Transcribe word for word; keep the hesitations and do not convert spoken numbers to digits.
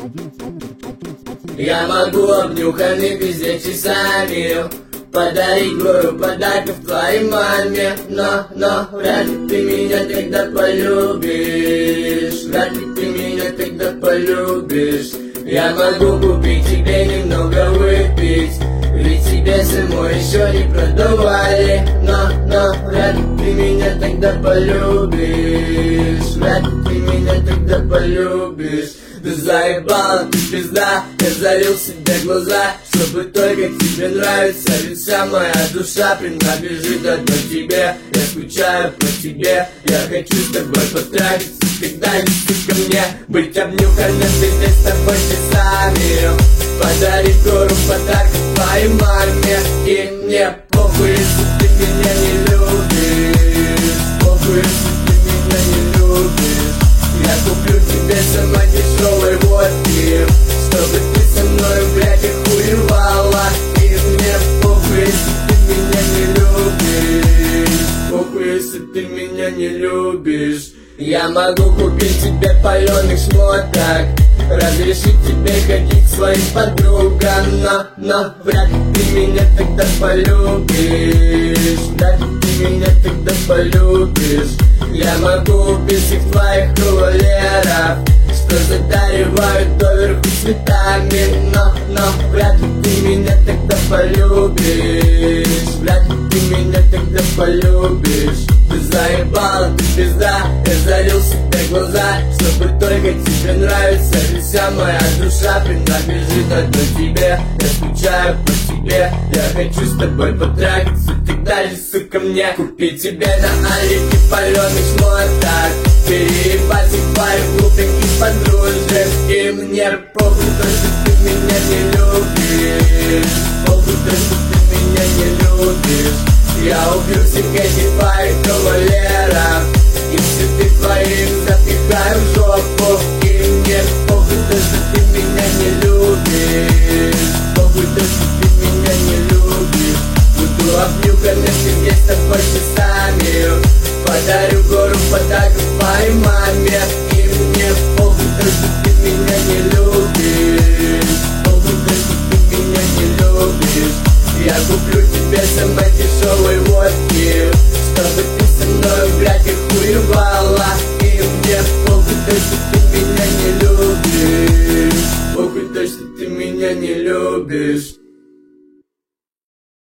Я могу обнюханный пиздец часами подарить гору подарков твоей маме, но, но вряд ли ты меня тогда полюбишь, вряд ли ты меня тогда полюбишь. Я могу купить тебе немного выпить, ведь тебе самой еще не продавали, но, но вряд ли ты меня тогда полюбишь, вряд ли ты меня тогда полюбишь. Ты заебала, ты пизда, я залил себе глаза, чтобы только тебе нравится, ведь вся моя душа принадлежит одной тебе. Я скучаю по тебе, я хочу с тобой потрахаться, когда лети ко мне, быть обнюханным здесь с тобой часами, подарить гору подарков твоей маме. И мне похуй, если ты меня не любишь, похуй, если ты меня не любишь. Я куплю тебе самой дешевой водки, чтобы ты со мной, блядь, охуевала. И мне похуй, если ты меня не любишь, похуй, если ты меня не любишь. Я могу купить тебе паленых шмоток, разрешить тебе ходить к своим подругам, но, но вряд ли ты меня тогда полюбишь, вряд ли ты меня тогда полюбишь. Я могу убить всех твоих кавалеров, что задаривают доверху цветами, но, но вряд ли ты меня тогда полюбишь, вряд ли ты меня тогда полюбишь. Ты заебала, ты пизда, я залил себе глаза, чтобы только тебе нравится, ведь вся моя душа принадлежит одной тебе. Я скучаю по тебе, я хочу с тобой потрахаться, тогда же, сука, мне купить тебе на Алике паленых шмоток, переебать всех твоих глупеньких подружек. И мне похуй то, что ты меня не любишь, похуй то, что ты меня не любишь. Я убью всех этих твоих кавалеров,